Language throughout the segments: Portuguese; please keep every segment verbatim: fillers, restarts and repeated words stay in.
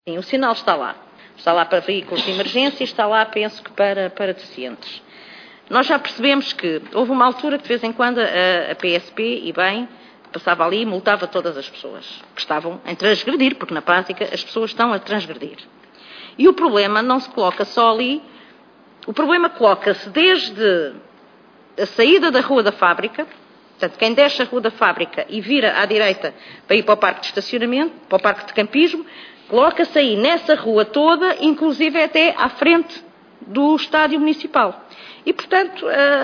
Sim, o sinal está lá. Está lá para veículos de emergência e está lá, penso que, para, para deficientes. Nós já percebemos que houve uma altura que, de vez em quando, a, a P S P, e bem, passava ali e multava todas as pessoas que estavam a transgredir, porque, na prática, as pessoas estão a transgredir. E o problema não se coloca só ali, o problema coloca-se desde a saída da Rua da Fábrica, portanto, quem desce a Rua da Fábrica e vira à direita para ir para o parque de estacionamento, para o parque de campismo, coloca-se aí nessa rua toda, inclusive até à frente do estádio municipal. E, portanto,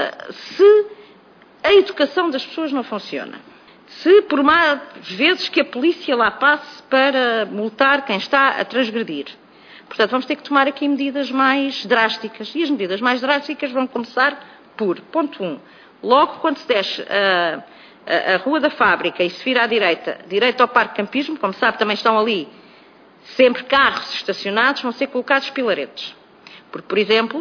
se a educação das pessoas não funciona, se por mais vezes que a polícia lá passe para multar quem está a transgredir, portanto, vamos ter que tomar aqui medidas mais drásticas. E as medidas mais drásticas vão começar por, ponto um, logo quando se desce a, a, a Rua da Fábrica e se vira à direita, direito ao Parque Campismo, como sabe, também estão ali sempre carros estacionados, vão ser colocados pilaretes. Porque, por exemplo,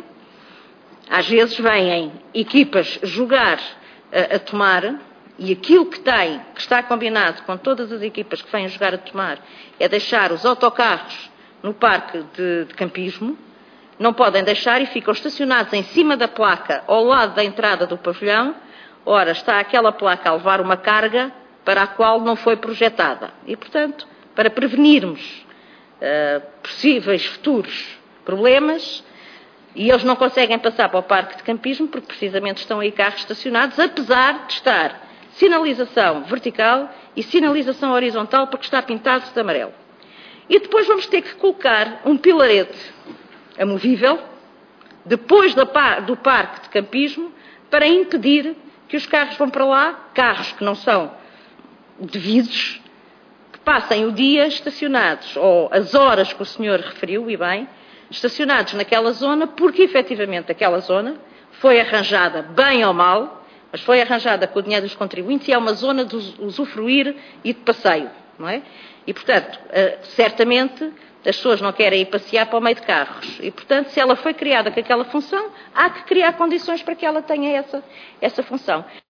às vezes vêm equipas jogar a, a tomar, e aquilo que tem, que está combinado com todas as equipas que vêm jogar a tomar, é deixar os autocarros no parque de, de campismo, não podem deixar e ficam estacionados em cima da placa, ao lado da entrada do pavilhão. Ora, está aquela placa a levar uma carga para a qual não foi projetada. E, portanto, para prevenirmos uh, possíveis futuros problemas, e eles não conseguem passar para o parque de campismo porque precisamente estão aí carros estacionados, apesar de estar sinalização vertical e sinalização horizontal porque está pintado de amarelo. E depois vamos ter que colocar um pilarete amovível, depois do parque de campismo, para impedir que os carros vão para lá, carros que não são devidos, que passem o dia estacionados, ou as horas que o senhor referiu, e bem, estacionados naquela zona, porque efetivamente aquela zona foi arranjada, bem ou mal, mas foi arranjada com o dinheiro dos contribuintes e é uma zona de usufruir e de passeio, não é? E, portanto, certamente as pessoas não querem ir passear para o meio de carros. E, portanto, se ela foi criada com aquela função, há que criar condições para que ela tenha essa, essa função.